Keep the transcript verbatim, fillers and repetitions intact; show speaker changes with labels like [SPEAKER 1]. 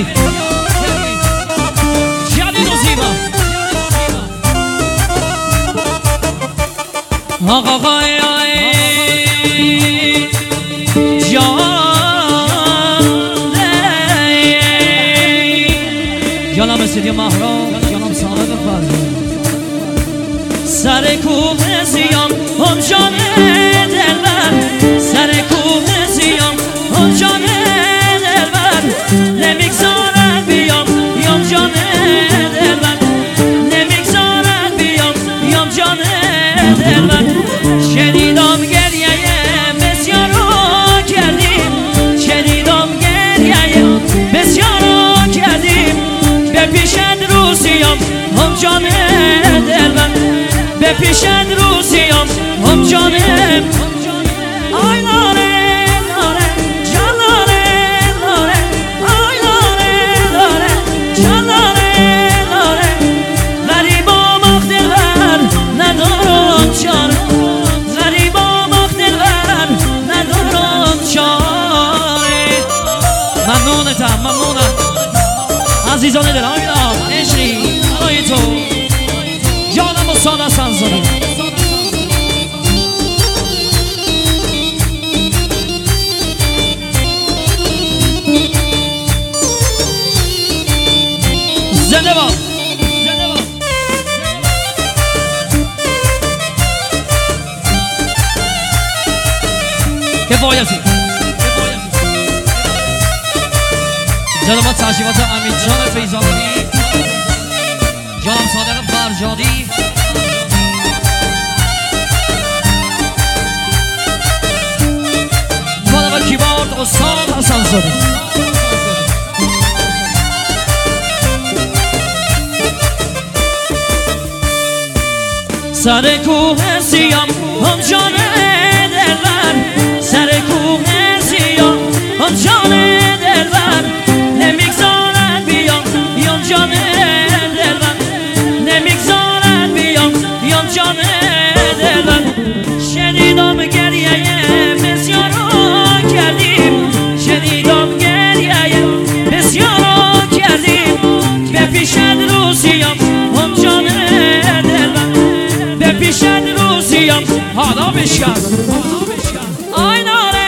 [SPEAKER 1] کردی جلیل و زیبا آقا آقای جانم سیدی محرام جانم صادق فرزند سر کوه سیام هم جان دلبر سر کوه سیام هم جان دلبر نمیگذارد بیام یام جان دلبر نمیگذارد بیام یام جان دلبر شنیدم گریه بسیار رو کردیم شنیدم گریه بسیار رو کردیم به پیشت روسیام هم جان دلبر به پیشت روسیام هم جانم آی لاره لاره جان لاره لاره آی لاره لاره جان لاره لاره غریبام آخ دلبر ندارم چاره غریبام آخ دلبر ندارم چاره ممنونتم ممنونم عزیزان دل آمیدام عشقی برای تو جانم و ساده سنزاری زنده باد کفایتی زنده باد تشریفات امید جان فیضانی جانم صادق فرجادی طالب کیبورد استاد حسن زاده سر کوه سیام هم جان دلبر سر کوه سیام هم جان دلبر نمیگذارد بیام بیام جان دلبر نمیگذارد بیام بیام جان دلبر شنیدم گریه بسیار رو کردیم شنیدم گریه بسیار رو کردیم به پیشت روسیام هم جان دلبر به پیشت روسیام حالا بشکن آی ناره